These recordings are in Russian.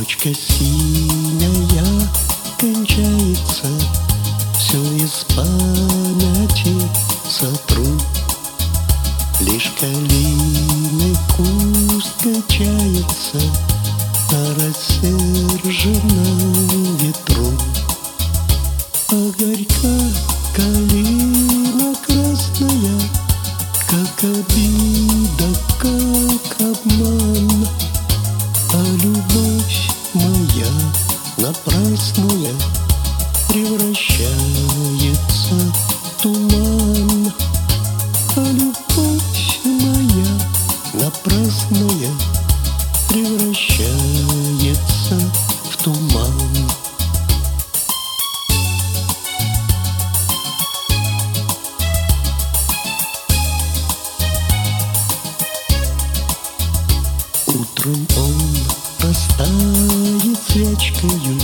Ночка синяя кончается, все из памяти сотру. Лишь калины куст качается на рассерженном ветру. А горька калина красная, как обида, как обман. А любовь моя напрасная превращается в туман. А любовь моя напрасная превращается в туман. Утром он растает свечкою,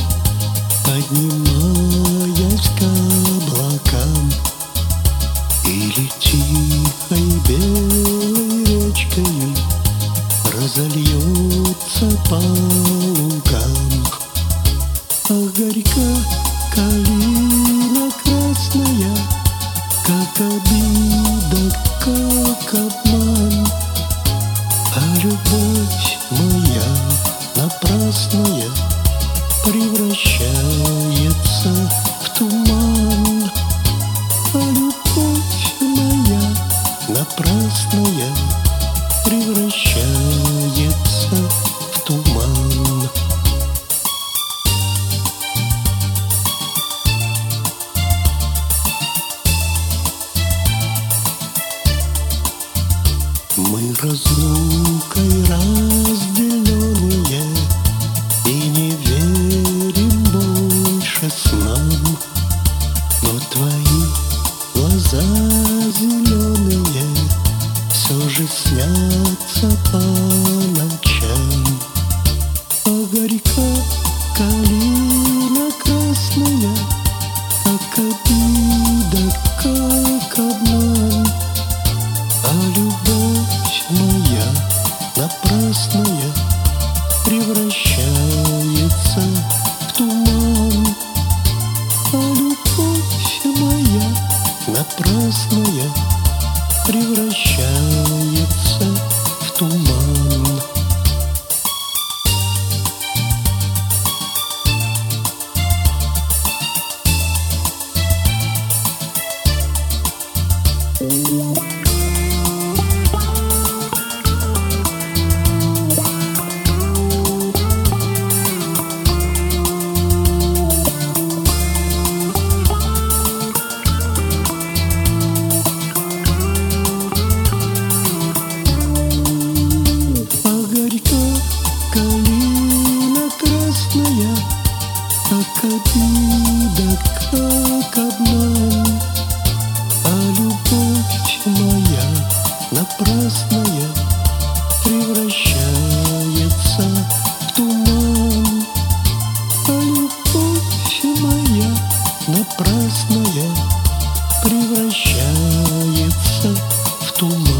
поднимаясь к облакам, или тихой белой речкою разольется по лугам. А горька калина красная, как обида, как обман. А любовь моя напрасная превращается в туман. А любовь моя напрасная превращается в туман. Мы разлукой разделенные и не верим больше снам, но твои глаза зеленые все же снятся по ночам. А горька калина красная, как обида, как обман. А любовь моя напрасная превращается в туман. А любовь моя напрасная превращается в туман. Калина красная, как обида, как обман. А любовь моя напрасная превращается в туман. А любовь моя напрасная превращается в туман.